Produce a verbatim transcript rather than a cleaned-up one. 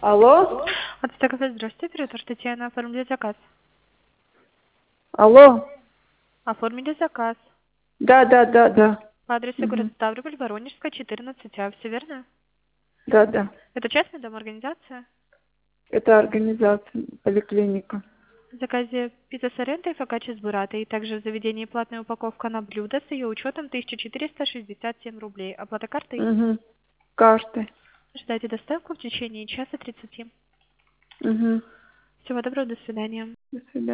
Алло? От Стаковой, здравствуйте, оператор Татьяна, оформили заказ. Алло? Оформили заказ. Да, да, да, да. По адресу город Мгм. Ставрополь, Воронежская, четырнадцать А, все верно? Да, да. Это частная домоорганизация? Это организация, поликлиника. В заказе пицца с арендой, фокаччи с буратой, и также в заведении платная упаковка на блюдо с ее учетом тысяча четыреста шестьдесят семь рублей. Оплата картой? Угу. Карты. Ждайте доставку в течение часа тридцати. Угу. Всего доброго, до свидания. До свидания.